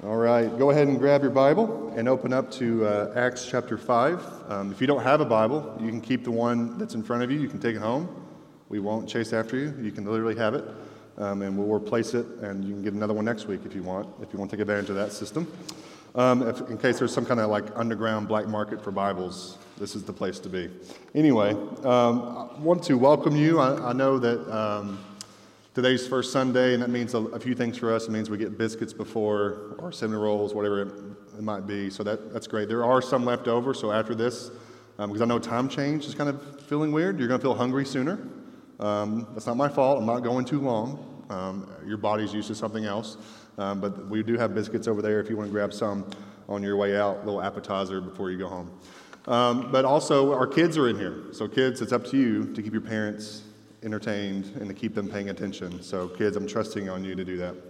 All right, go ahead and grab your Bible and open up to Acts chapter 5. If you don't have a Bible, you can keep the one that's in front of you. You can take it home. We won't chase after you. You can literally have it, and we'll replace it, and you can get another one next week if you want to take advantage of that system. In case there's some kind of like underground black market for Bibles, this is the place to be. Anyway, I want to welcome you. I know that today's first Sunday, and that means a few things for us. It means we get biscuits before, or cinnamon rolls, whatever it might be. So that's great. There are some left over, so after this, because I know time change is kind of feeling weird, you're going to feel hungry sooner. That's not my fault. I'm not going too long. Your body's used to something else. But we do have biscuits over there if you want to grab some on your way out, a little appetizer before you go home. But also, our kids are in here. So kids, it's up to you to keep your parents entertained and to keep them paying attention. So kids, I'm trusting on you to do that.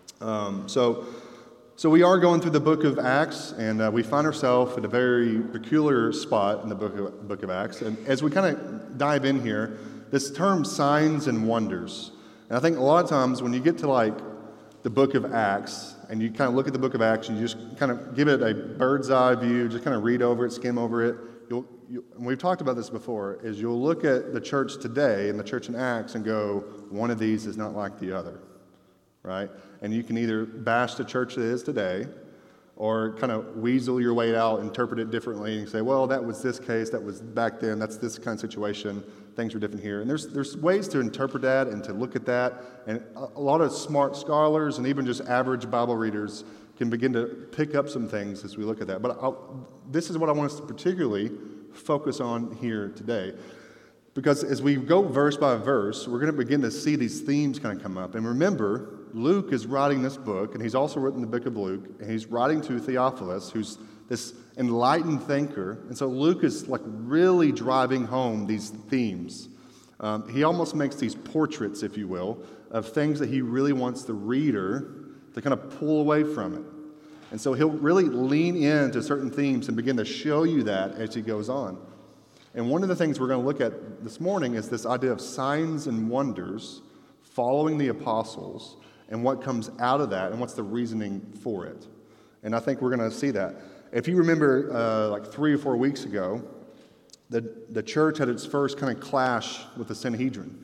So we are going through the book of Acts, and we find ourselves at a very peculiar spot in the book of Acts. And as we kind of dive in here, this term signs and wonders. And I think a lot of times when you get to like the book of Acts, and you kind of look at the book of Acts, and you just kind of give it a bird's eye view, just kind of read over it, skim over it. And we've talked about this before, is you'll look at the church today and the church in Acts and go, one of these is not like the other, right? And you can either bash the church that is today, or kind of weasel your way out, interpret it differently, and say, well, that was this case, that was back then, that's this kind of situation, things are different here. And there's ways to interpret that and to look at that, and a lot of smart scholars and even just average Bible readers can begin to pick up some things as we look at that. But this is what I want us to particularly focus on here today. Because as we go verse by verse, we're going to begin to see these themes kind of come up. And remember, Luke is writing this book, and he's also written the book of Luke, and he's writing to Theophilus, who's this enlightened thinker. And so Luke is like really driving home these themes. He almost makes these portraits, if you will, of things that he really wants the reader to kind of pull away from it. And so he'll really lean into certain themes and begin to show you that as he goes on. And one of the things we're going to look at this morning is this idea of signs and wonders following the apostles and what comes out of that and what's the reasoning for it. And I think we're going to see that. If you remember like 3 or 4 weeks ago, the church had its first kind of clash with the Sanhedrin.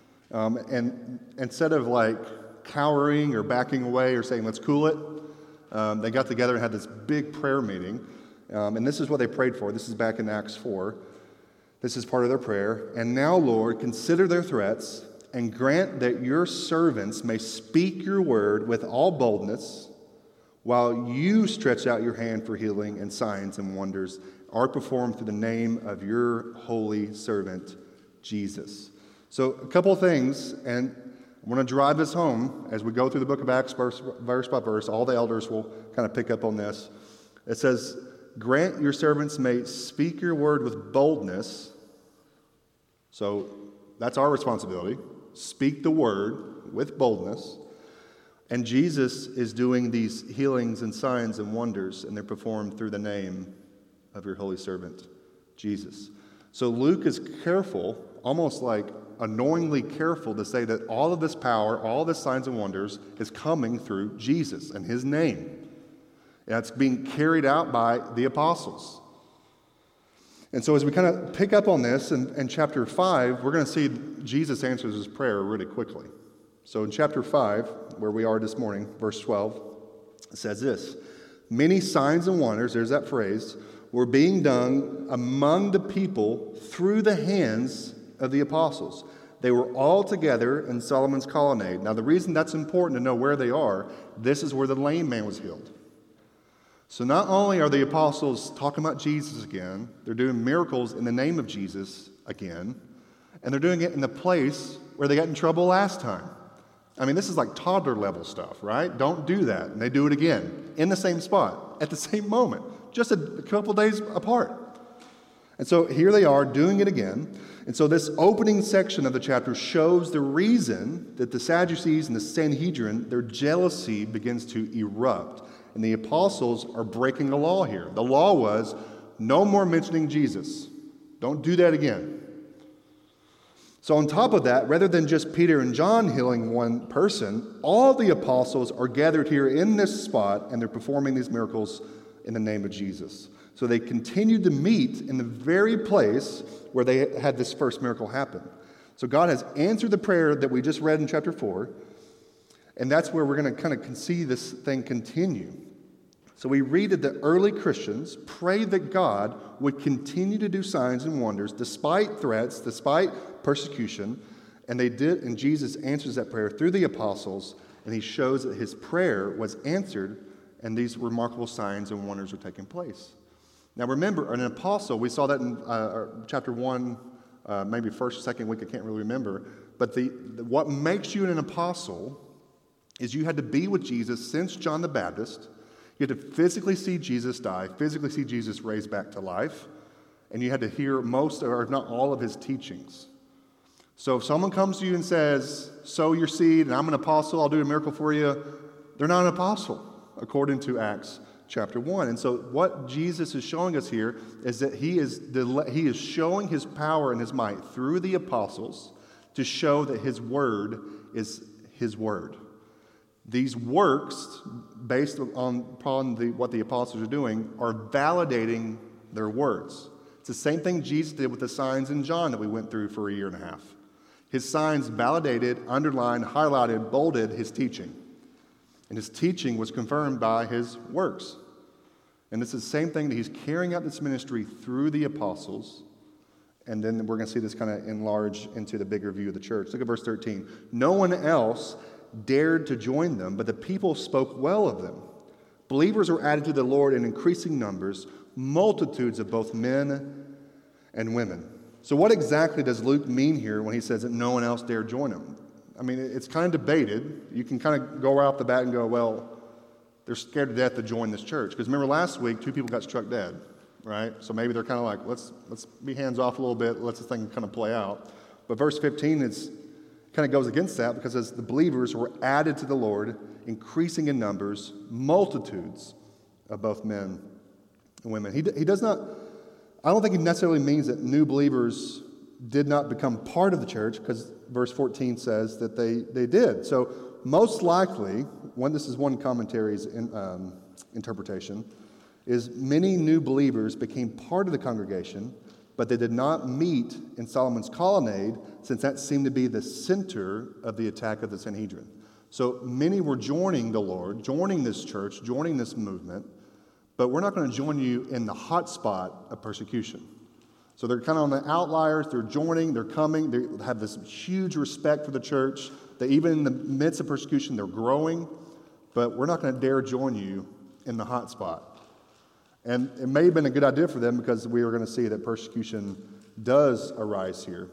And instead of like cowering or backing away or saying, let's cool it, they got together and had this big prayer meeting. And this is what they prayed for. This is back in Acts 4. This is part of their prayer. And now, Lord, consider their threats and grant that your servants may speak your word with all boldness while you stretch out your hand for healing and signs and wonders are performed through the name of your holy servant, Jesus. So a couple of things, and I want to drive this home as we go through the book of Acts verse by verse. All the elders will kind of pick up on this. It says, grant your servants may speak your word with boldness. So that's our responsibility. Speak the word with boldness. And Jesus is doing these healings and signs and wonders, and they're performed through the name of your holy servant, Jesus. So Luke is careful, almost like annoyingly careful, to say that all of this power, all this signs and wonders is coming through Jesus and his name. And it's being carried out by the apostles. And so as we kind of pick up on this in chapter 5, we're going to see Jesus answers his prayer really quickly. So in chapter 5, where we are this morning, verse 12, it says this, many signs and wonders, there's that phrase, were being done among the people through the hands of the apostles. They were all together in Solomon's colonnade. Now the reason that's important to know where they are, this is where the lame man was healed. So not only are the apostles talking about Jesus again, they're doing miracles in the name of Jesus again, and they're doing it in the place where they got in trouble last time. I mean, this is like toddler level stuff, right? Don't do that. And they do it again in the same spot at the same moment, just a couple days apart. And so here they are doing it again. And so this opening section of the chapter shows the reason that the Sadducees and the Sanhedrin, their jealousy begins to erupt. And the apostles are breaking the law here. The law was no more mentioning Jesus. Don't do that again. So on top of that, rather than just Peter and John healing one person, all the apostles are gathered here in this spot, and they're performing these miracles in the name of Jesus. So they continued to meet in the very place where they had this first miracle happen. So God has answered the prayer that we just read in chapter 4, and that's where we're going to kind of see this thing continue. So we read that the early Christians prayed that God would continue to do signs and wonders despite threats, despite persecution, and they did, and Jesus answers that prayer through the apostles, and he shows that his prayer was answered, and these remarkable signs and wonders are taking place. Now remember, an apostle, we saw that in chapter 1, maybe first or second week, I can't really remember, but what makes you an apostle is you had to be with Jesus since John the Baptist. You had to physically see Jesus die, physically see Jesus raised back to life, and you had to hear most, or if not all, of his teachings. So if someone comes to you and says, sow your seed, and I'm an apostle, I'll do a miracle for you, they're not an apostle, according to Acts chapter 1. And so what Jesus is showing us here is that he is showing his power and his might through the apostles to show that his word is his word. These works, based upon what the apostles are doing, are validating their words. It's the same thing Jesus did with the signs in John that we went through for a year and a half. His signs validated, underlined, highlighted, bolded his teaching. And his teaching was confirmed by his works. And it's the same thing that he's carrying out this ministry through the apostles. And then we're going to see this kind of enlarge into the bigger view of the church. Look at verse 13. No one else dared to join them, but the people spoke well of them. Believers were added to the Lord in increasing numbers, multitudes of both men and women. So what exactly does Luke mean here when he says that no one else dared join him? I mean, it's kind of debated. You can kind of go right off the bat and go, well, they're scared to death to join this church. Because remember last week, 2 people got struck dead, right? So maybe they're kind of like, let's be hands off a little bit, let this thing kind of play out. But verse 15 kind of goes against that, because as the believers were added to the Lord, increasing in numbers, multitudes of both men and women. He does not, I don't think he necessarily means that new believers did not become part of the church, because verse 14 says that they did. So most likely, this is one commentary's interpretation, is many new believers became part of the congregation, but they did not meet in Solomon's colonnade, since that seemed to be the center of the attack of the Sanhedrin. So many were joining the Lord, joining this church, joining this movement, but we're not going to join you in the hot spot of persecution. So they're kind of on the outliers, they're joining, they're coming, they have this huge respect for the church, that even in the midst of persecution, they're growing, but we're not going to dare join you in the hot spot. And it may have been a good idea for them, because we are going to see that persecution does arise here.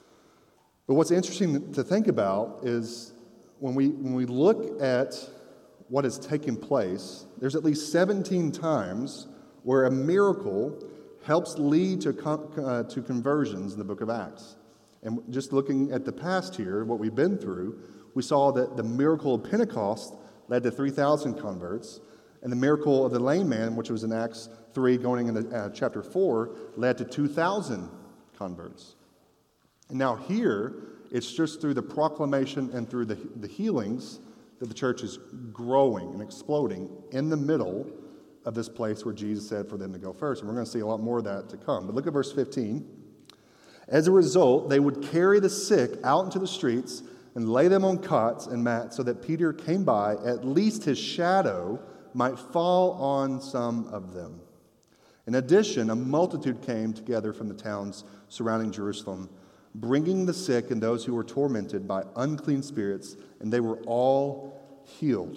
But what's interesting to think about is when we look at what has taken place, there's at least 17 times where a miracle helps lead to conversions in the book of Acts. And just looking at the past here, what we've been through, we saw that the miracle of Pentecost led to 3,000 converts. And the miracle of the lame man, which was in Acts 3 going into chapter 4, led to 2,000 converts. And now here, it's just through the proclamation and through the healings that the church is growing and exploding in the middle of this place where Jesus said for them to go first. And we're going to see a lot more of that to come. But look at verse 15. As a result, they would carry the sick out into the streets and lay them on cots and mats, so that Peter came by, at least his shadow might fall on some of them. In addition, a multitude came together from the towns surrounding Jerusalem, bringing the sick and those who were tormented by unclean spirits, and they were all healed.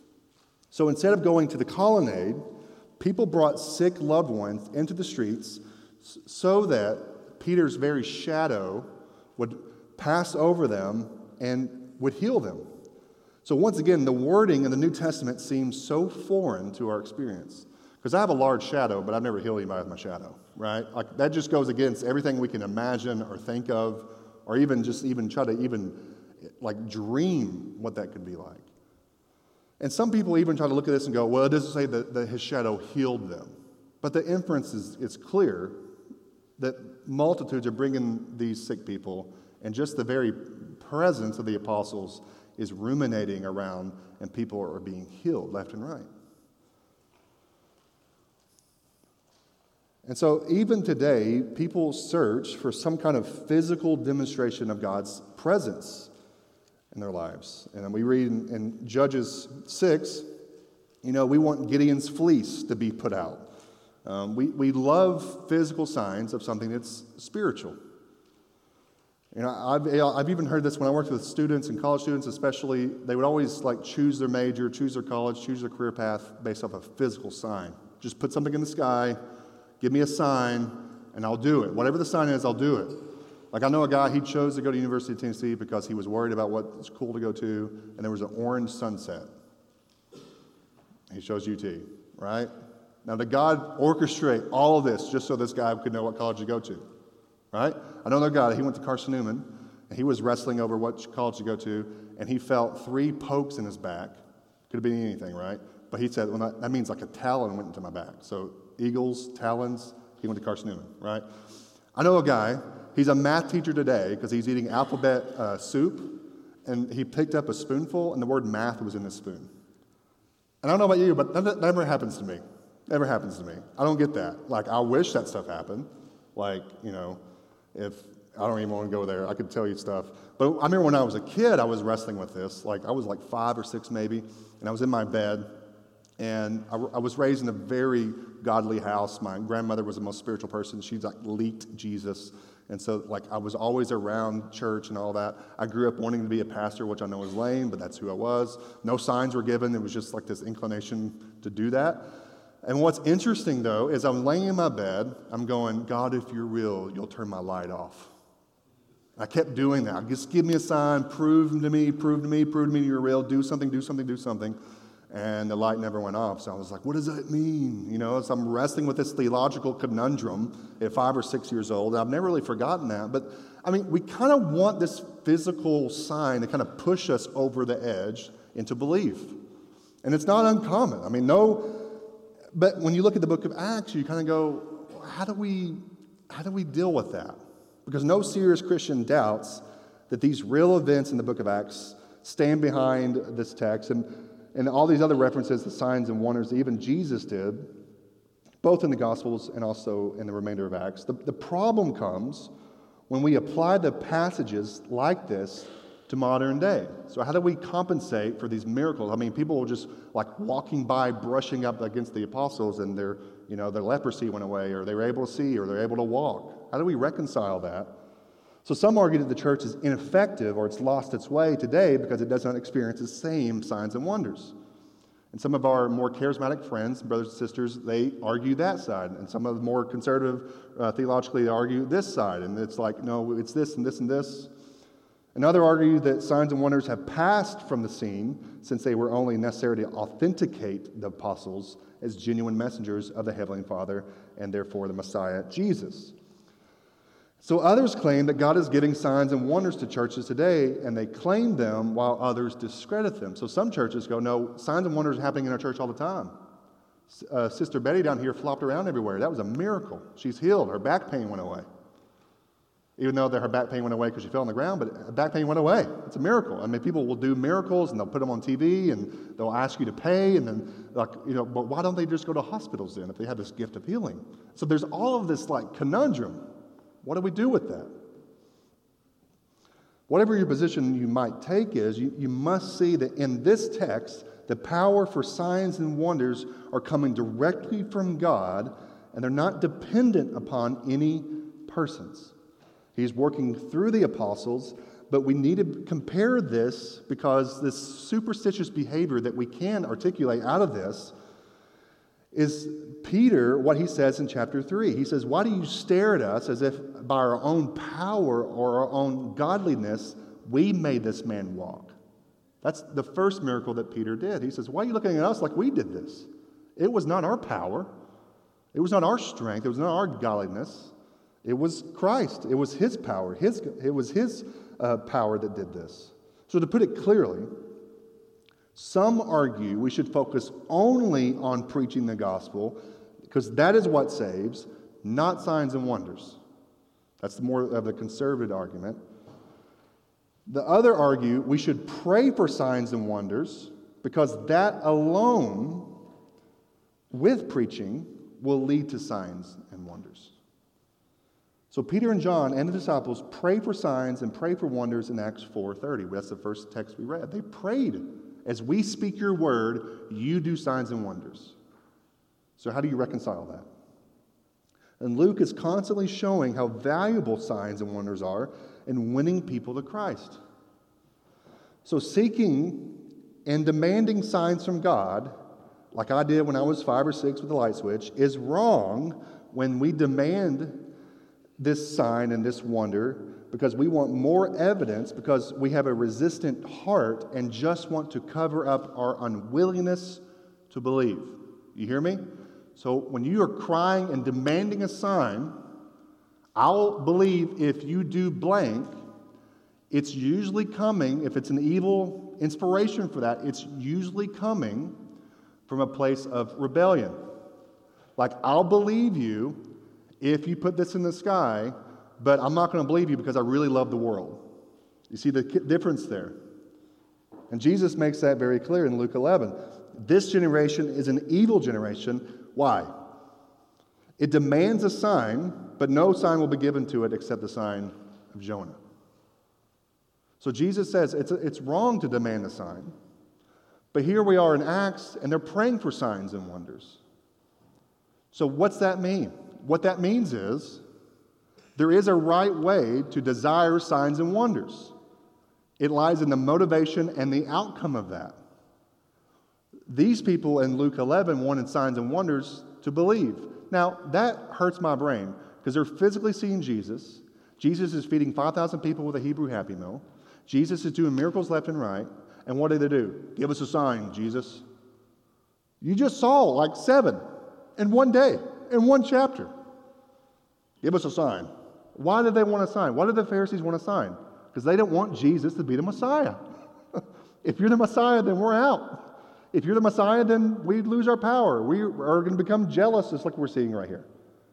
So instead of going to the colonnade, people brought sick loved ones into the streets so that Peter's very shadow would pass over them and would heal them. So once again, the wording in the New Testament seems so foreign to our experience. Because I have a large shadow, but I've never healed anybody with my shadow, right? Like that just goes against everything we can imagine or think of, or even try to dream what that could be like. And some people even try to look at this and go, well, it doesn't say that his shadow healed them. But the inference is clear that multitudes are bringing these sick people, And just the very presence of the apostles is ruminating around, and people are being healed left and right. And so even today, people search for some kind of physical demonstration of God's presence in their lives. And we read in Judges 6, we want Gideon's fleece to be put out. We love physical signs of something that's spiritual. I've even heard this when I worked with students and college students especially. They would always choose their major, choose their college, choose their career path based off a physical sign. Just put something in the sky, give me a sign, and I'll do it. Whatever the sign is, I'll do it. I know a guy, he chose to go to University of Tennessee because he was worried about what's cool to go to, and there was an orange sunset. He chose UT, right? Now, did God orchestrate all of this just so this guy could know what college to go to, right? I know another guy, he went to Carson Newman, and he was wrestling over what college to go to, and he felt 3 pokes in his back. Could have been anything, right? But he said, well, that means like a talon went into my back. So eagles, talons, he went to Carson Newman, right? I know a guy, he's a math teacher today because he's eating alphabet soup, and he picked up a spoonful, and the word math was in the spoon. And I don't know about you, but that never happens to me. Never happens to me. I don't get that. I wish that stuff happened. If I don't even want to go there, I could tell you stuff. But I remember when I was a kid, I was wrestling with this. I was 5 or 6 maybe, and I was in my bed, and I was raised in a very godly house. My grandmother was the most spiritual person. She's leaked Jesus. And so, I was always around church and all that. I grew up wanting to be a pastor, which I know is lame, but that's who I was. No signs were given. It was just this inclination to do that. And what's interesting, though, is I'm laying in my bed. I'm going, God, if you're real, you'll turn my light off. I kept doing that. Just give me a sign. Prove to me you're real. Do something. And the light never went off. So I was like, what does that mean? So I'm wrestling with this theological conundrum at 5 or 6 years old. I've never really forgotten that. But, we kind of want this physical sign to kind of push us over the edge into belief. And it's not uncommon. But when you look at the book of Acts, you kind of go, how do we deal with that? Because no serious Christian doubts that these real events in the book of Acts stand behind this text. And all these other references, the signs and wonders that even Jesus did, both in the Gospels and also in the remainder of Acts. The problem comes when we apply the passages like this to modern day. So how do we compensate for these miracles? People were just walking by, brushing up against the apostles, and their leprosy went away, or they were able to see, or they're able to walk. How do we reconcile that? So some argue that the church is ineffective or it's lost its way today because it does not experience the same signs and wonders. And some of our more charismatic friends, brothers and sisters, they argue that side. And some of the more conservative theologically, they argue this side. And it's no, it's this and this and this. And others argue that signs and wonders have passed from the scene since they were only necessary to authenticate the apostles as genuine messengers of the Heavenly Father and therefore the Messiah, Jesus. So others claim that God is giving signs and wonders to churches today, and they claim them while others discredit them. So some churches go, no, signs and wonders are happening in our church all the time. Sister Betty down here flopped around everywhere. That was a miracle. She's healed. Her back pain went away. Even though her back pain went away because she fell on the ground, but her back pain went away. It's a miracle. People will do miracles, and they'll put them on TV, and they'll ask you to pay, and then, but why don't they just go to hospitals then if they have this gift of healing? So there's all of this conundrum. What do we do with that? Whatever your position you might take is, you must see that in this text, the power for signs and wonders are coming directly from God, and they're not dependent upon any persons. He's working through the apostles, but we need to compare this because this superstitious behavior that we can articulate out of this is Peter, what he says in chapter 3. He says, why do you stare at us as if by our own power or our own godliness we made this man walk? That's the first miracle that Peter did. He says, why are you looking at us like we did this? It was not our power. It was not our strength. It was not our godliness. It was Christ. It was his power. It was his power that did this. So to put it clearly, some argue we should focus only on preaching the gospel because that is what saves, not signs and wonders. That's more of the conservative argument. The other argue we should pray for signs and wonders because that alone, with preaching, will lead to signs and wonders. So Peter and John and the disciples pray for signs and pray for wonders in Acts 4:30. That's the first text we read. They prayed, as we speak your word, you do signs and wonders. So how do you reconcile that? And Luke is constantly showing how valuable signs and wonders are in winning people to Christ. So seeking and demanding signs from God, like I did when I was 5 or 6 with the light switch, is wrong when we demand this sign and this wonder because we want more evidence, because we have a resistant heart and just want to cover up our unwillingness to believe. You hear me? So when you are crying and demanding a sign, I'll believe if you do blank, it's usually coming, if it's an evil inspiration for that, it's usually coming from a place of rebellion. Like, I'll believe you if you put this in the sky, but I'm not going to believe you because I really love the world. You see the difference there? And Jesus makes that very clear in Luke 11. This generation is an evil generation. Why? It demands a sign, but no sign will be given to it except the sign of Jonah. So Jesus says it's wrong to demand a sign. But here we are in Acts, and they're praying for signs and wonders. So what's that mean? What that means is there is a right way to desire signs and wonders. It lies in the motivation and the outcome of that. These people in Luke 11 wanted signs and wonders to believe. Now, that hurts my brain because they're physically seeing Jesus. Jesus is feeding 5,000 people with a Hebrew Happy Meal. Jesus is doing miracles left and right. And what do? Give us a sign, Jesus. You just saw like 7 in one day, in one chapter. Give us a sign. Why did they want a sign? Why did the Pharisees want a sign? Because they don't want Jesus to be the Messiah. If you're the Messiah, then we're out. If you're the Messiah, then we lose our power. We are going to become jealous, just like we're seeing right here.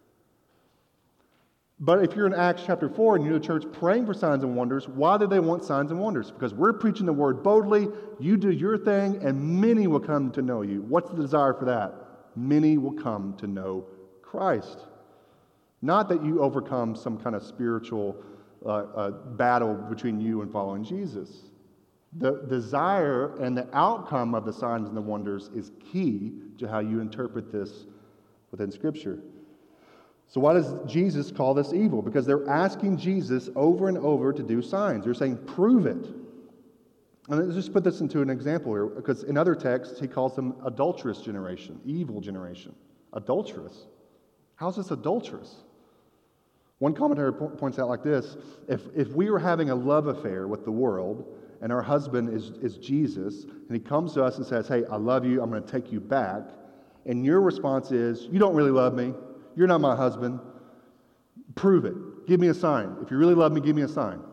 But if you're in Acts chapter 4 and you're the church praying for signs and wonders, why do they want signs and wonders? Because we're preaching the word boldly, you do your thing, and many will come to know you. What's the desire for that? Many will come to know Christ. Not that you overcome some kind of spiritual battle between you and following Jesus. The desire and the outcome of the signs and the wonders is key to how you interpret this within Scripture. So why does Jesus call this evil? Because they're asking Jesus over and over to do signs. They're saying, prove it. And let's just put this into an example here, because in other texts, he calls them adulterous generation, evil generation. Adulterous? How's this adulterous? One commentator points out like this: if we were having a love affair with the world, and our husband is Jesus, and he comes to us and says, hey, I love you, I'm going to take you back, and your response is, you don't really love me, you're not my husband, prove it, give me a sign. If you really love me, give me a sign.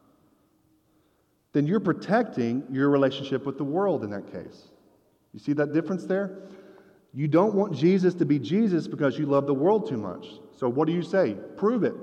Then you're protecting your relationship with the world in that case. You see that difference there? You don't want Jesus to be Jesus because you love the world too much. So what do you say? Prove it.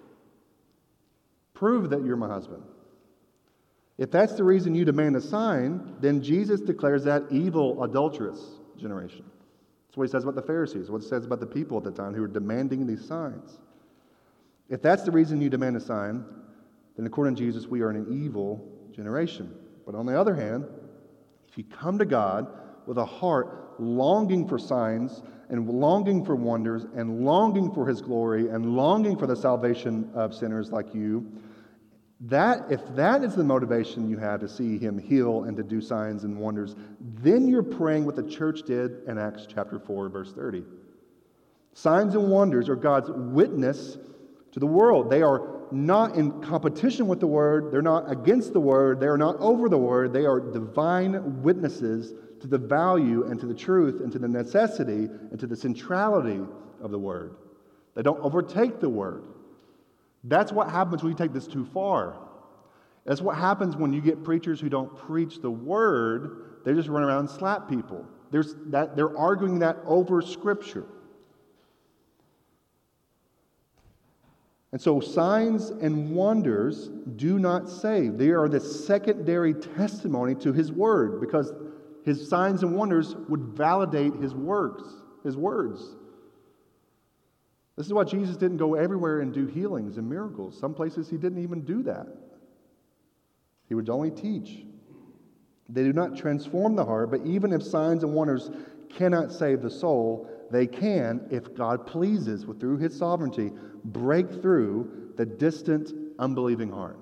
Prove that you're my husband. If that's the reason you demand a sign, then Jesus declares that evil, adulterous generation. That's what he says about the Pharisees, what he says about the people at the time who were demanding these signs. If that's the reason you demand a sign, then according to Jesus, we are in an evil generation. But on the other hand, if you come to God with a heart longing for signs and longing for wonders and longing for his glory and longing for the salvation of sinners like you, if that is the motivation you have to see him heal and to do signs and wonders, then you're praying what the church did in Acts chapter 4, verse 30. Signs and wonders are God's witness to the world. They are not in competition with the Word. They're not against the Word. They are not over the Word. They are divine witnesses to the value and to the truth and to the necessity and to the centrality of the Word. They don't overtake the Word. That's what happens when you take this too far. That's what happens when you get preachers who don't preach the Word. They just run around and slap people. They're arguing that over Scripture. And so signs and wonders do not save. They are the secondary testimony to his word, because his signs and wonders would validate his works, his words. This is why Jesus didn't go everywhere and do healings and miracles. Some places he didn't even do that. He would only teach. They do not transform the heart, but even if signs and wonders cannot save the soul, they can, if God pleases, through his sovereignty, break through the distant, unbelieving heart.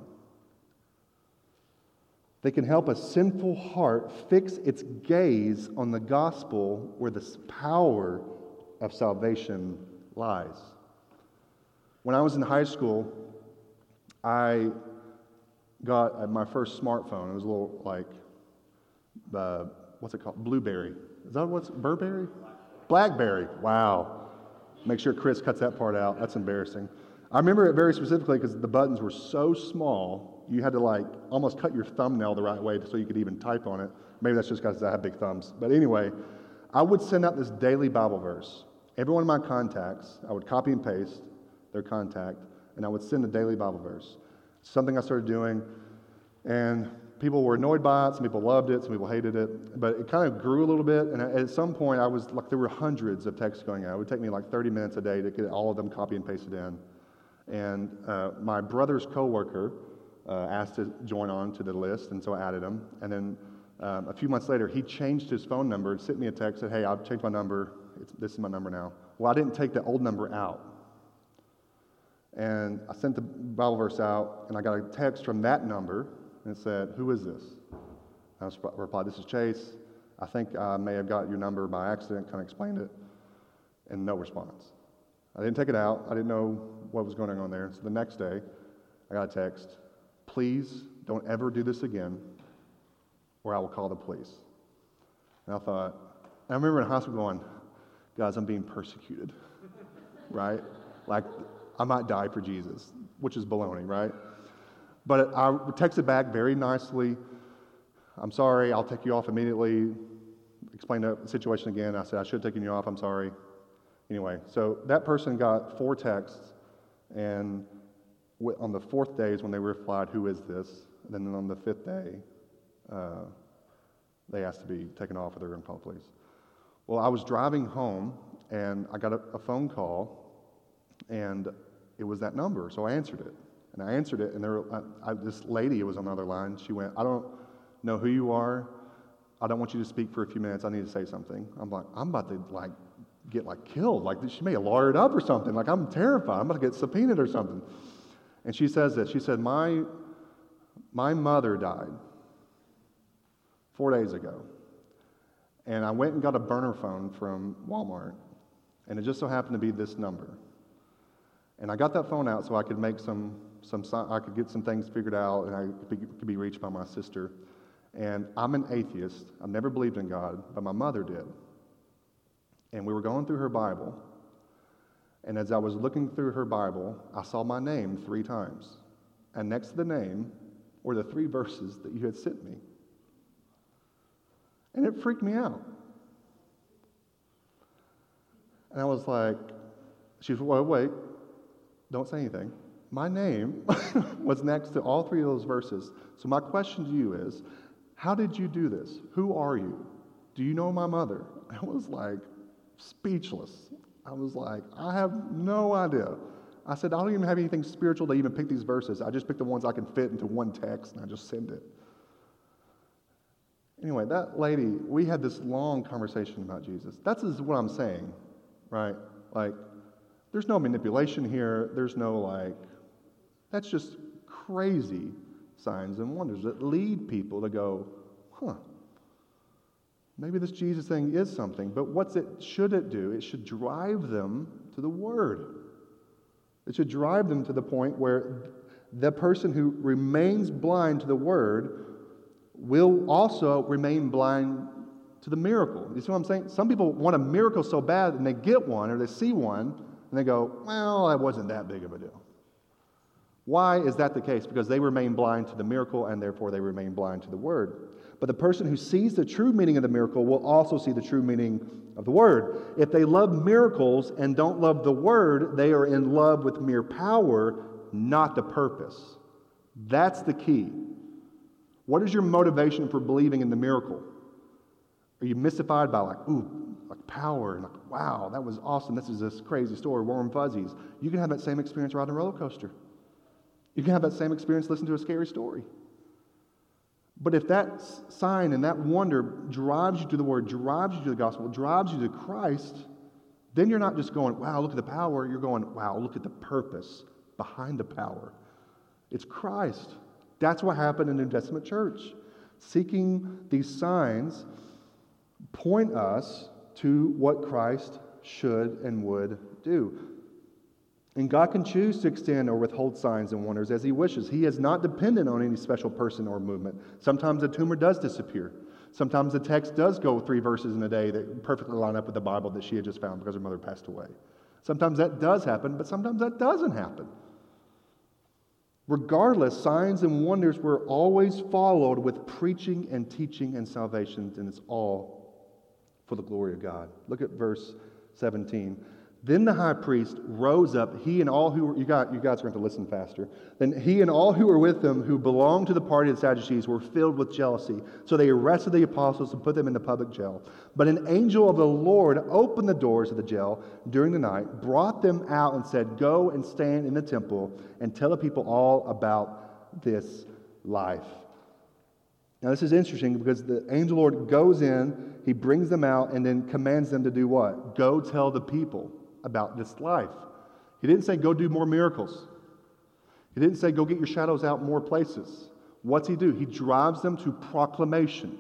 They can help a sinful heart fix its gaze on the gospel where the power of salvation lies. When I was in high school, I got my first smartphone. It was a little like, what's it called? Blueberry. Is that what's Burberry? Blackberry. Wow. Make sure Chris cuts that part out. That's embarrassing. I remember it very specifically because the buttons were so small, you had to like almost cut your thumbnail the right way so you could even type on it. Maybe that's just because I have big thumbs. But anyway, I would send out this daily Bible verse. Every one of my contacts, I would copy and paste their contact, and I would send a daily Bible verse. Something I started doing, and people were annoyed by it. Some people loved it. Some people hated it. But it kind of grew a little bit, and at some point, I was like, there were hundreds of texts going out. It would take me like 30 minutes a day to get all of them copy and pasted in. And my brother's coworker asked to join on to the list, and so I added him. And then a few months later, he changed his phone number and sent me a text, said, hey, I've changed my number. This is my number now. Well, I didn't take the old number out. And I sent the Bible verse out, and I got a text from that number, and it said, who is this? I replied, this is Chase. I think I may have got your number by accident, kind of explained it, and no response. I didn't take it out. I didn't know what was going on there. So the next day, I got a text, please don't ever do this again, or I will call the police. And I remember in high school going, guys, I'm being persecuted, right? Like, I might die for Jesus, which is baloney, right? But I texted back very nicely, I'm sorry, I'll take you off immediately, explained the situation again. I said, I should have taken you off, I'm sorry. Anyway, so that person got 4 texts, and on the 4th day is when they replied, who is this? And then on the 5th day, they asked to be taken off, or they were going to call the police. Well, I was driving home, and I got a phone call, and it was that number, so I answered it. And I answered it, and this lady was on the other line. She went, I don't know who you are. I don't want you to speak for a few minutes. I need to say something. I'm like, I'm about to get killed. Like, she may have lawyered up or something. Like, I'm terrified. I'm about to get subpoenaed or something. And she says this. She said, my mother died 4 days ago. And I went and got a burner phone from Walmart, and it just so happened to be this number. And I got that phone out so I could make I could get some things figured out, and I could be reached by my sister. And I'm an atheist. I've never believed in God, but my mother did. And we were going through her Bible, and as I was looking through her Bible, I saw my name 3 times. And next to the name were the 3 verses that you had sent me. And it freaked me out. And I was like, she was, well, wait, don't say anything. My name was next to all 3 of those verses. So my question to you is, how did you do this? Who are you? Do you know my mother? I was like speechless. I was like, I have no idea. I said, I don't even have anything spiritual to even pick these verses. I just picked the ones I can fit into one text, and I just send it. Anyway, that lady, we had this long conversation about Jesus. That's what I'm saying, right? Like, there's no manipulation here. There's no that's just crazy signs and wonders that lead people to go, maybe this Jesus thing is something. But should it do? It should drive them to the Word. It should drive them to the point where the person who remains blind to the Word will also remain blind to the miracle. You see what I'm saying? Some people want a miracle so bad, and they get one, or they see one, and they go, well, that wasn't that big of a deal. Why is that the case? Because they remain blind to the miracle, and therefore they remain blind to the Word. But the person who sees the true meaning of the miracle will also see the true meaning of the word. If they love miracles and don't love the word, they are in love with mere power, not the purpose. That's the key. What is your motivation for believing in the miracle? Are you mystified by like power and like, wow, that was awesome. This is this crazy story, warm fuzzies. You can have that same experience riding a roller coaster. You can have that same experience listening to a scary story. But if that sign and that wonder drives you to the word, drives you to the gospel, drives you to Christ, then you're not just going, wow, look at the power. You're going, wow, look at the purpose behind the power. It's Christ. That's what happened in the New Testament church. Seeking these signs point us to what Christ should and would do. And God can choose to extend or withhold signs and wonders as He wishes. He is not dependent on any special person or movement. Sometimes a tumor does disappear. Sometimes the text does go 3 verses in a day that perfectly line up with the Bible that she had just found because her mother passed away. Sometimes that does happen, but sometimes that doesn't happen. Regardless, signs and wonders were always followed with preaching and teaching and salvation, and it's all for the glory of God. Look at verse 17. Then the high priest rose up, he and all who were, you guys are going to have to listen faster. Then he and all who were with him, who belonged to the party of the Sadducees, were filled with jealousy. So they arrested the apostles and put them in the public jail. But an angel of the Lord opened the doors of the jail during the night, brought them out and said, "Go and stand in the temple and tell the people all about this life." Now this is interesting because the angel Lord goes in, he brings them out, and then commands them to do what? Go tell the people about this life. He didn't say go do more miracles. He didn't say go get your shadows out more places. What's he do? He drives them to proclamation.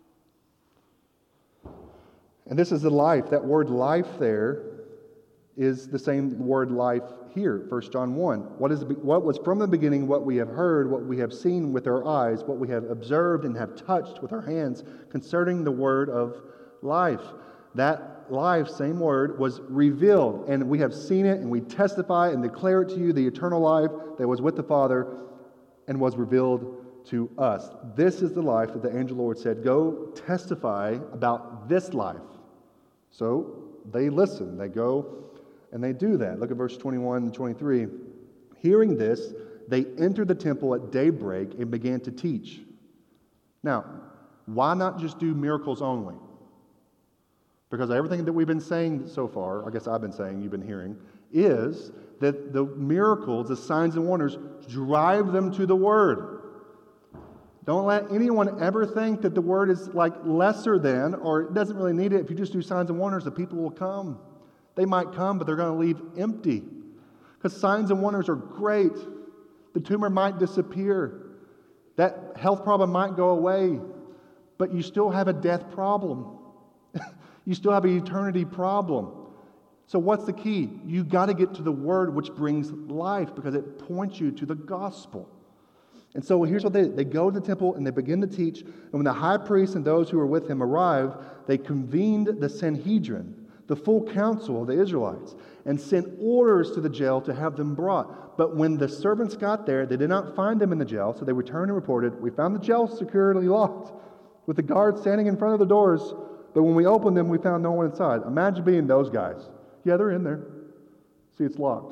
And this is the life. That word life there is the same word life here, 1 John 1. What was from the beginning, what we have heard, what we have seen with our eyes, what we have observed and have touched with our hands concerning the word of life. That life, same word, was revealed, and we have seen it, and we testify and declare it to you, the eternal life that was with the Father and was revealed to us. This is the life that the angel Lord said, go testify about this life. So they listen, they go, and they do that. Look at verse 21 and 23. Hearing this, they entered the temple at daybreak and began to teach. Now, why not just do miracles only? Because everything that we've been saying so far, I guess I've been saying, you've been hearing, is that the miracles, the signs and wonders, drive them to the Word. Don't let anyone ever think that the Word is like lesser than, or it doesn't really need it. If you just do signs and wonders, the people will come. They might come, but they're going to leave empty. Because signs and wonders are great. The tumor might disappear. That health problem might go away. But you still have a death problem. You still have an eternity problem. So what's the key? You got to get to the Word which brings life because it points you to the gospel. And so here's what they go to the temple and they begin to teach. And when the high priest and those who were with him arrived, they convened the Sanhedrin, the full council of the Israelites, and sent orders to the jail to have them brought. But when the servants got there, they did not find them in the jail, so they returned and reported, "We found the jail securely locked, with the guards standing in front of the doors. But when we opened them, we found no one inside." Imagine being those guys. Yeah, they're in there. See, it's locked.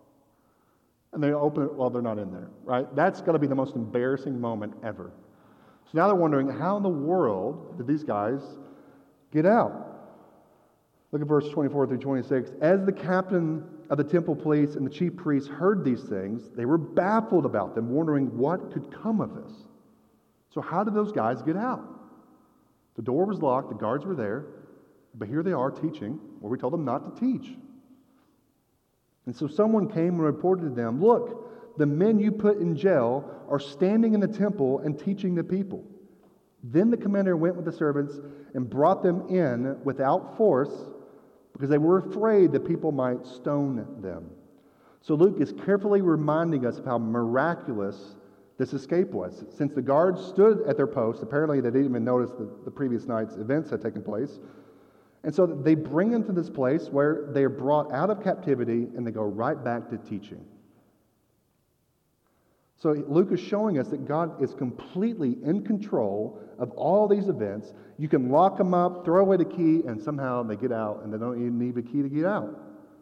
And they open it while they're not in there, right? That's got to be the most embarrassing moment ever. So now they're wondering, how in the world did these guys get out? Look at verse 24 through 26. As the captain of the temple police and the chief priests heard these things, they were baffled about them, wondering what could come of this. So how did those guys get out? The door was locked, the guards were there, but here they are teaching where we told them not to teach. And so someone came and reported to them, "Look, the men you put in jail are standing in the temple and teaching the people." Then the commander went with the servants and brought them in without force because they were afraid that people might stone them. So Luke is carefully reminding us of how miraculous this escape was. Since the guards stood at their posts, apparently they didn't even notice that the previous night's events had taken place. And so they bring them to this place where they are brought out of captivity and they go right back to teaching. So Luke is showing us that God is completely in control of all these events. You can lock them up, throw away the key, and somehow they get out, and they don't even need the key to get out.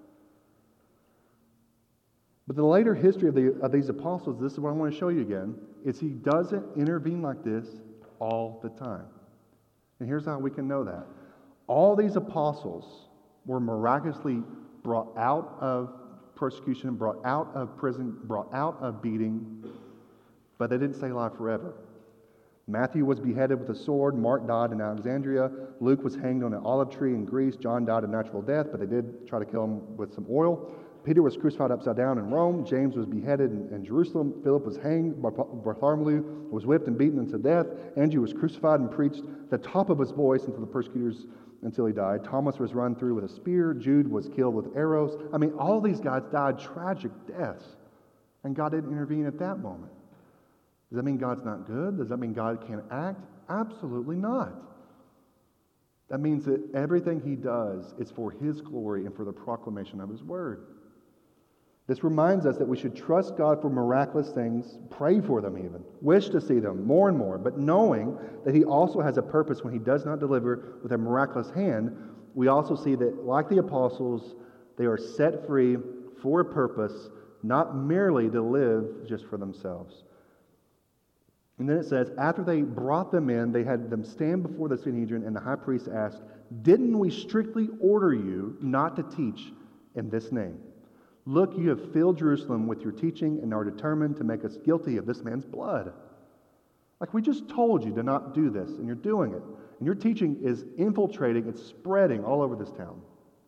But the later history of these apostles, this is what I want to show you again, is he doesn't intervene like this all the time. And here's how we can know that. All these apostles were miraculously brought out of persecution, brought out of prison, brought out of beating, but they didn't stay alive forever. Matthew was beheaded with a sword. Mark died in Alexandria. Luke was hanged on an olive tree in Greece. John died a natural death, but they did try to kill him with some oil. Peter was crucified upside down in Rome. James was beheaded in Jerusalem. Philip was hanged. Bartholomew was whipped and beaten into death. Andrew was crucified and preached at the top of his voice until the persecutors until he died. Thomas was run through with a spear. Jude was killed with arrows. I mean, all these guys died tragic deaths, and God didn't intervene at that moment. Does that mean God's not good? Does that mean God can't act? Absolutely not. That means that everything he does is for his glory and for the proclamation of his word. This reminds us that we should trust God for miraculous things, pray for them even, wish to see them more and more, but knowing that he also has a purpose when he does not deliver with a miraculous hand. We also see that, like the apostles, they are set free for a purpose, not merely to live just for themselves. And then it says, after they brought them in, they had them stand before the Sanhedrin, and the high priest asked, "Didn't we strictly order you not to teach in this name? Look, you have filled Jerusalem with your teaching and are determined to make us guilty of this man's blood." Like, we just told you to not do this, and you're doing it. And your teaching is infiltrating, it's spreading all over this town.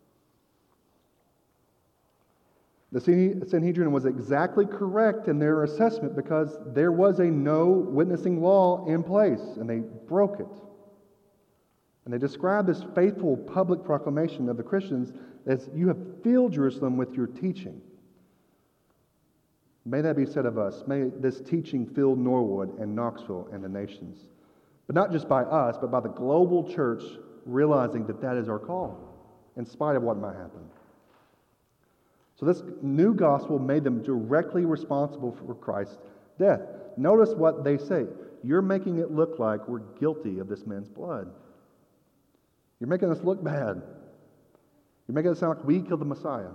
The Sanhedrin was exactly correct in their assessment because there was a no witnessing law in place, and they broke it. And they described this faithful public proclamation of the Christians as, "You have filled Jerusalem with your teaching." May that be said of us. May this teaching fill Norwood and Knoxville and the nations. But not just by us, but by the global church realizing that that is our call, in spite of what might happen. So this new gospel made them directly responsible for Christ's death. Notice what they say. "You're making it look like we're guilty of this man's blood. You're making us look bad. You're making it sound like we killed the Messiah."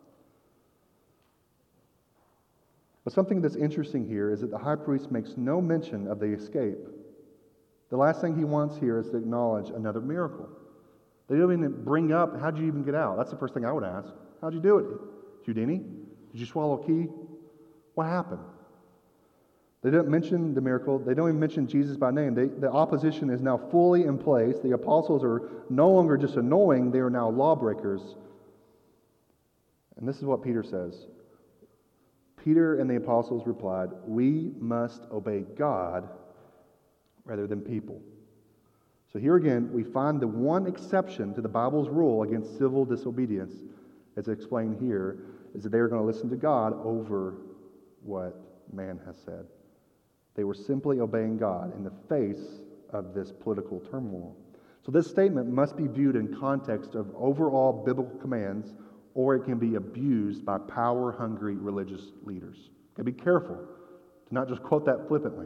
But something that's interesting here is that the high priest makes no mention of the escape. The last thing he wants here is to acknowledge another miracle. They don't even bring up, how'd you even get out? That's the first thing I would ask. How'd you do it? Houdini? Did you swallow a key? What happened? They don't mention the miracle. They don't even mention Jesus by name. The opposition is now fully in place. The apostles are no longer just annoying. They are now lawbreakers. And this is what Peter says. Peter and the apostles replied, "We must obey God rather than people." So here again, we find the one exception to the Bible's rule against civil disobedience, as explained here, is that they are going to listen to God over what man has said. They were simply obeying God in the face of this political turmoil. So this statement must be viewed in context of overall biblical commands, or it can be abused by power-hungry religious leaders. Okay, be careful to not just quote that flippantly.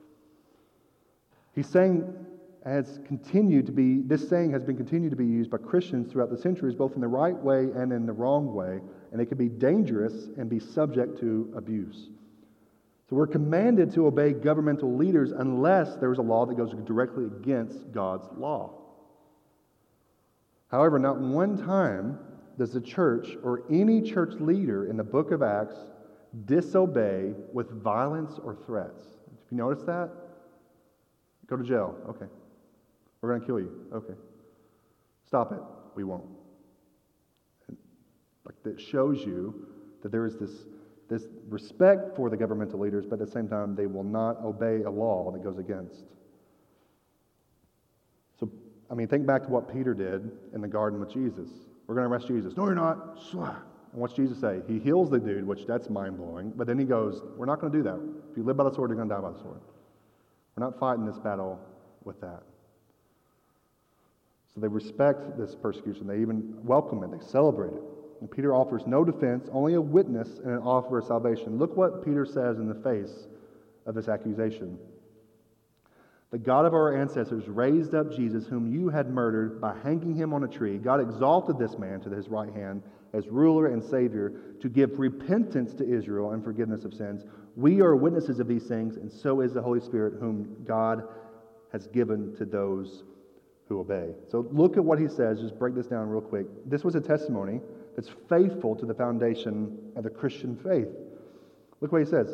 He's saying this saying has been continued to be used by Christians throughout the centuries, both in the right way and in the wrong way, and it can be dangerous and be subject to abuse. So we're commanded to obey governmental leaders unless there's a law that goes directly against God's law. However, not one time does the church or any church leader in the book of Acts disobey with violence or threats. Have you noticed that? Go to jail. Okay. We're going to kill you. Okay. Stop it. We won't. Like, that shows you that there is this respect for the governmental leaders, but at the same time, they will not obey a law that goes against. So, think back to what Peter did in the garden with Jesus. We're going to arrest Jesus. No, you're not. And what's Jesus say? He heals the dude, which that's mind-blowing. But then he goes, we're not going to do that. If you live by the sword, you're going to die by the sword. We're not fighting this battle with that. So they respect this persecution. They even welcome it. They celebrate it. And Peter offers no defense, only a witness and an offer of salvation. Look what Peter says in the face of this accusation. The God of our ancestors raised up Jesus, whom you had murdered by hanging him on a tree. God exalted this man to his right hand as ruler and Savior to give repentance to Israel and forgiveness of sins. We are witnesses of these things, and so is the Holy Spirit, whom God has given to those who obey. So look at what he says. Just break this down real quick. This was a testimony that's faithful to the foundation of the Christian faith. Look what he says.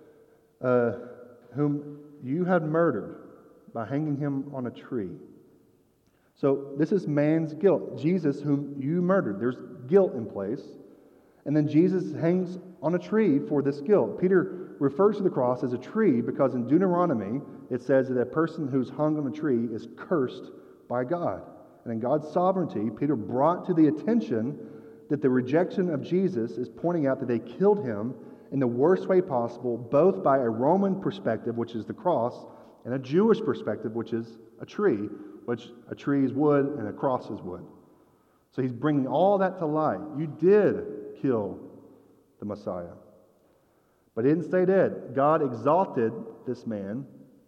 Whom you had murdered by hanging him on a tree. So this is man's guilt. Jesus, whom you murdered. There's guilt in place. And then Jesus hangs on a tree for this guilt. Peter refers to the cross as a tree because in Deuteronomy it says that a person who's hung on a tree is cursed by God. And in God's sovereignty, Peter brought to the attention that the rejection of Jesus is pointing out that they killed him in the worst way possible, both by a Roman perspective, which is the cross, and a Jewish perspective, which is a tree, which a tree is wood and a cross is wood. So he's bringing all that to light. You did kill the Messiah. But he didn't stay dead. God exalted this man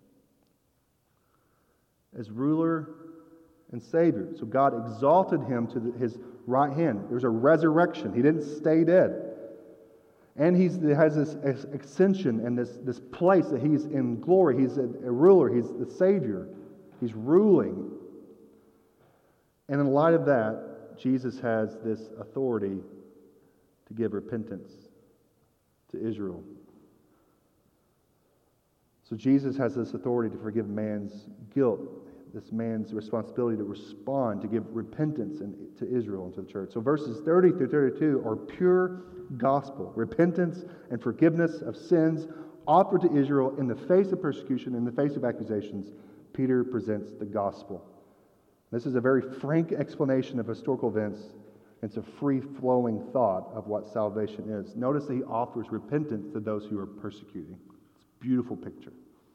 as ruler and Savior. So God exalted him to his right hand. There's a resurrection. He didn't stay dead. And he has this ascension and this place that he's in glory. He's a ruler. He's the Savior. He's ruling. And in light of that, Jesus has this authority to give repentance to Israel. So Jesus has this authority to forgive man's guilt, this man's responsibility to respond, to give repentance to Israel and to the church. So verses 30 through 32 are pure gospel, repentance and forgiveness of sins offered to Israel in the face of persecution, in the face of accusations. Peter presents the gospel. This is a very frank explanation of historical events. It's a free-flowing thought of what salvation is. Notice that he offers repentance to those who are persecuting. It's a beautiful picture.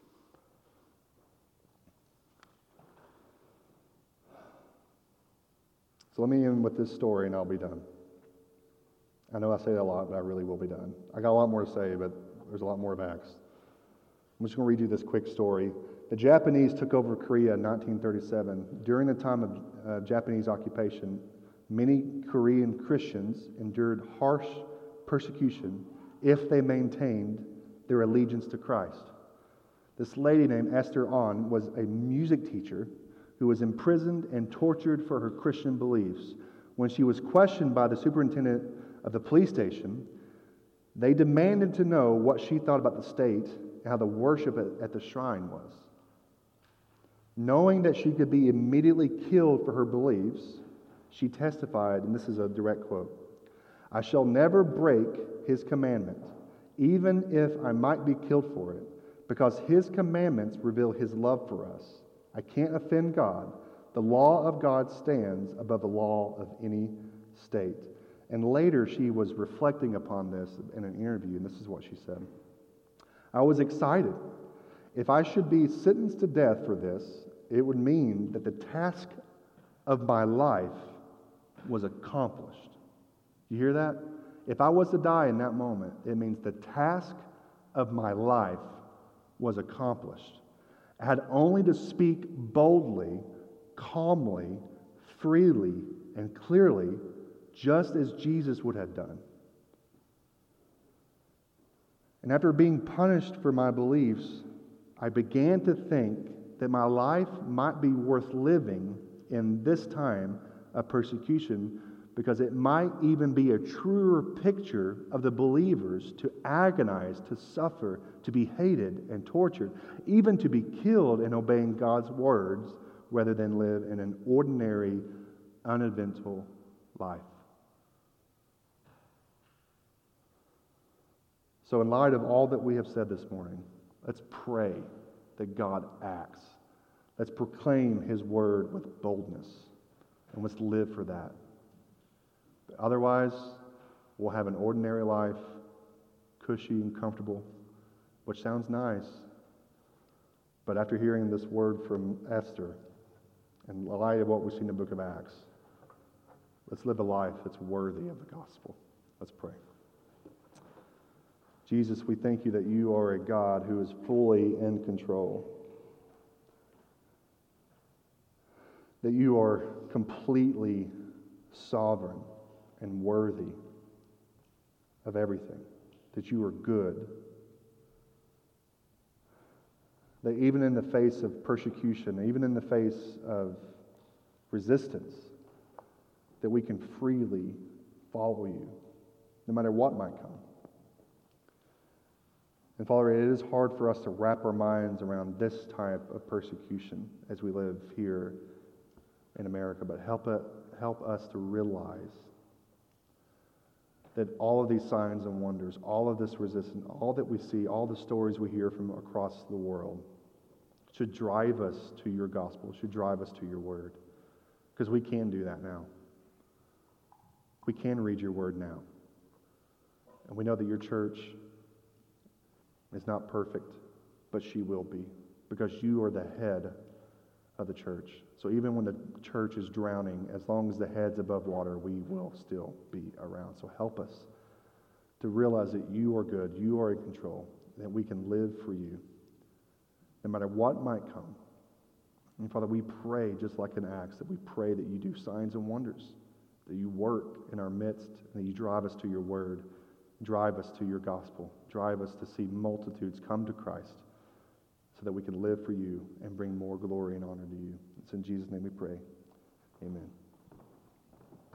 So let me end with this story and I'll be done. I know I say that a lot, but I really will be done. I got a lot more to say, but there's a lot more of Acts. I'm just going to read you this quick story. The Japanese took over Korea in 1937. During the time of Japanese occupation, many Korean Christians endured harsh persecution if they maintained their allegiance to Christ. This lady named Esther On was a music teacher who was imprisoned and tortured for her Christian beliefs. When she was questioned by the superintendent of the police station, they demanded to know what she thought about the state and how the worship at the shrine was. Knowing that she could be immediately killed for her beliefs, she testified, and this is a direct quote, "I shall never break his commandment, even if I might be killed for it, because his commandments reveal his love for us. I can't offend God. The law of God stands above the law of any state." And later she was reflecting upon this in an interview, and this is what she said. "I was excited. If I should be sentenced to death for this, it would mean that the task of my life was accomplished." You hear that? If I was to die in that moment, it means the task of my life was accomplished. I had only to speak boldly, calmly, freely, and clearly, just as Jesus would have done. And after being punished for my beliefs, I began to think that my life might be worth living in this time of persecution, because it might even be a truer picture of the believers to agonize, to suffer, to be hated and tortured, even to be killed in obeying God's words rather than live in an ordinary, uneventful life. So in light of all that we have said this morning, let's pray that God acts. Let's proclaim his word with boldness, and let's live for that. But otherwise, we'll have an ordinary life, cushy and comfortable, which sounds nice. But after hearing this word from Esther, and in light of what we see in the book of Acts, let's live a life that's worthy of the gospel. Let's pray. Jesus, we thank you that you are a God who is fully in control, that you are completely sovereign and worthy of everything, that you are good, that even in the face of persecution, even in the face of resistance, that we can freely follow you, no matter what might come. And Father, it is hard for us to wrap our minds around this type of persecution as we live here in America, but help us to realize that all of these signs and wonders, all of this resistance, all that we see, all the stories we hear from across the world should drive us to your gospel, should drive us to your word. Because we can do that now. We can read your word now. And we know that your church is not perfect, but she will be, because you are the head of the church. So even when the church is drowning, as long as the head's above water, we will still be around. So help us to realize that you are good, you are in control, that we can live for you, no matter what might come. And Father, we pray, just like in Acts, that we pray that you do signs and wonders, that you work in our midst, and that you drive us to your word, drive us to your gospel, drive us to see multitudes come to Christ so that we can live for you and bring more glory and honor to you. It's in Jesus' name we pray. Amen.